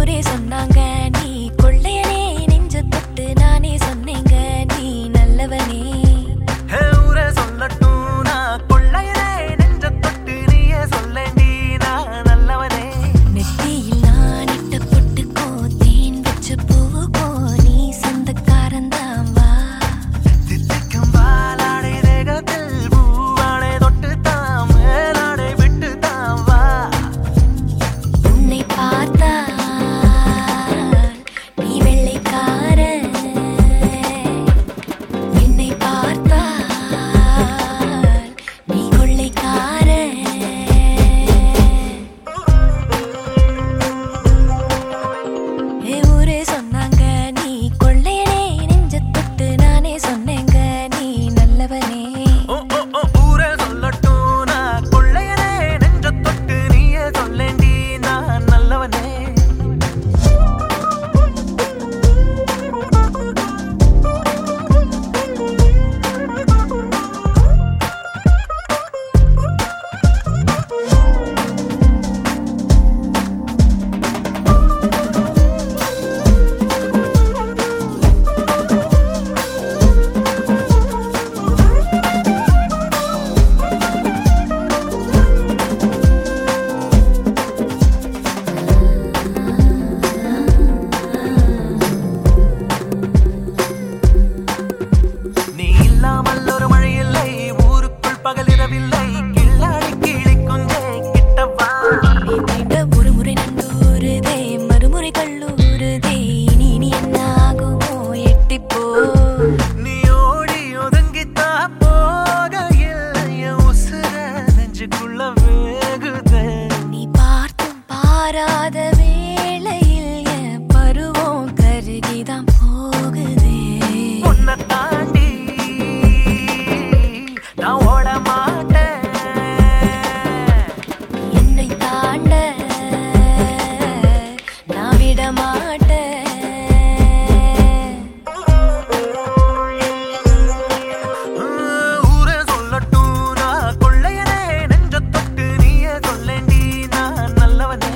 ஊரே சொன்னாங்க நீ கொள்ளையனே, நெஞ்ச தொட்டு நானே சொன்னேங்க நீ நல்லவனே. ஊரே சொல்லட்டும் நான் கொள்ளையனே, நெஞ்ச தொட்டு நீயே சொல்லேண்டி நான் நல்லவனே. நெத்தியில் நான் இட்ட பொட்டுக்கோ தேன் வச்ச பூவுக்கோ நீ சொந்தக்காரன்தான் வா. தித்திக்கும் பாலாடை தேகத்தில் பூவாடை தொட்டு தாம் மேலாடை விட்டு தாம் வா. உன்னை பார்த்தால் நீ வெள்ளைக்காரன், என்னை பார்த்தால் நீ கொள்ளைக்காரன். ஊரே சொன்னாங்க நீ கொள்ளையனே, நெஞ்ச தொட்டு நானே சொன்னேங்க நீ நல்லவனே. ஊரே சொல்லட்டும் நான் கொள்ளையனே, நெஞ்ச தொட்டு நீயே சொல்லேண்டி நான் நல்லவனே. நீ இல்லாமல் ஒரு மழை இல்லை, ஊருக்குள் பகலிரவில்லை, கில்லாடி கிளி கொஞ்சே கிட்டவா. நீ தீண்ட ஒரு முறை நந்தூருதே, மறுமுறை கல்லூருதே, இனி நீ என்ன ஆகுமோ எட்டிப்போ. நீ ஓடி ஒதுங்கித்தா போகையில் என் உசுர நெஞ்சுக்குள்ள வேகுதே. நீ பார்த்தும் பாராத வேளையில் என் பருவம் கருகிதான் போகுதே. உன்னை தாண்டி நான் ஓட மாட்டேன். என்னை தாண்ட நான் விட மாட்டேன். ஊரே சொல்லட்டும் நான் கொள்ளையனே, நெஞ்ச தொட்டு நீயே சொல்லேண்டி நான் நல்லவனே.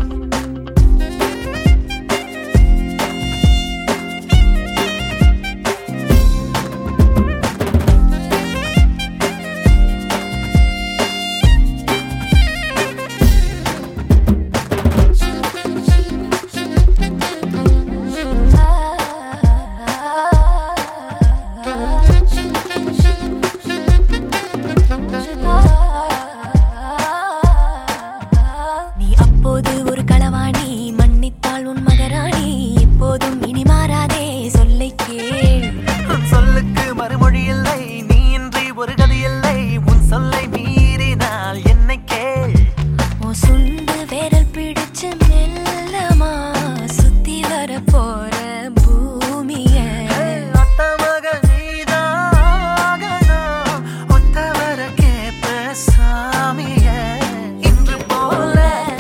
நீ அப்போது ஒரு களவாணி, மன்னித்தாள் உன் மகராணி, எப்போதும் இனி மாறாதே சொல்லை கேள். உன் சொல்லுக்கு மறுமொழி இல்லை, நீ இன்றி ஒரு கதி இல்லை, உன் சொல்லை மீறினால் என்னை கேள். உன் சுண்டு விரல் பிடிச்சு மெல்லமா சுத்தி வர போற பூமிய. ஒத்த மக நீதாகணும், ஒத்தவர கேப்ப சாமிய. இன்று போல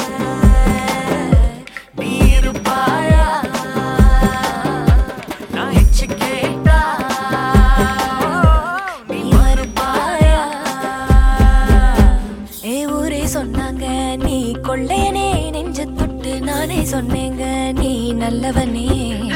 நீ இருப்பாயா, நான் எச்சு கேட்டா நீ மறுப்பாயா? ஊரே சொன்னாங்க நீ கொள்ளையனே, நெஞ்ச தொட்டு நானே சொன்னேங்க நீ நல்லவனே.